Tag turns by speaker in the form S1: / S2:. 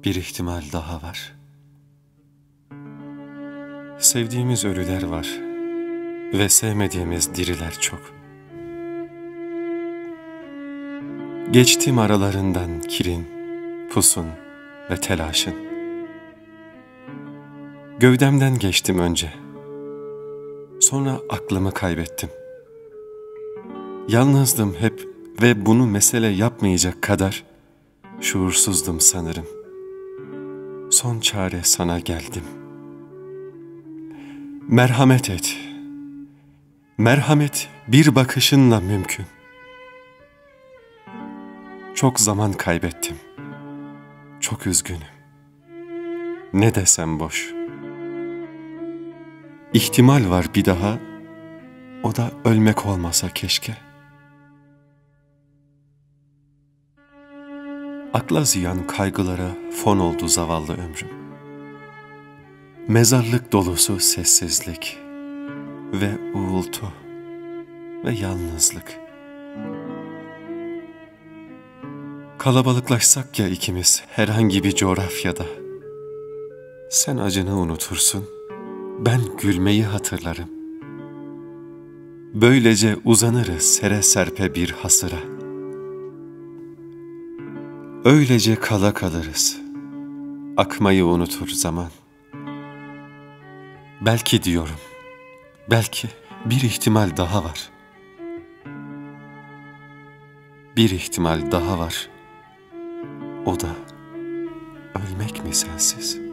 S1: Bir ihtimal daha var. Sevdiğimiz ölüler var ve sevmediğimiz diriler çok. Geçtim aralarından kirin, pusun ve telaşın. Gövdemden geçtim önce. Sonra aklımı kaybettim. Yalnızdım hep ve bunu mesele yapmayacak kadar şuursuzdum sanırım. Son çare sana geldim. Merhamet et. Merhamet bir bakışınla mümkün. Çok zaman kaybettim. Çok üzgünüm. Ne desem boş. İhtimal var bir daha, o da ölmek olmasa keşke. Akla ziyan kaygılara fon oldu zavallı ömrüm. Mezarlık dolusu sessizlik ve uğultu ve yalnızlık. Kalabalıklaşsak ya ikimiz herhangi bir coğrafyada. Sen acını unutursun, ben gülmeyi hatırlarım. Böylece uzanırız sere serpe bir hasıra. Öylece kala kalırız, akmayı unutur zaman. Belki diyorum, belki bir ihtimal daha var. Bir ihtimal daha var, o da ölmek mi sensiz?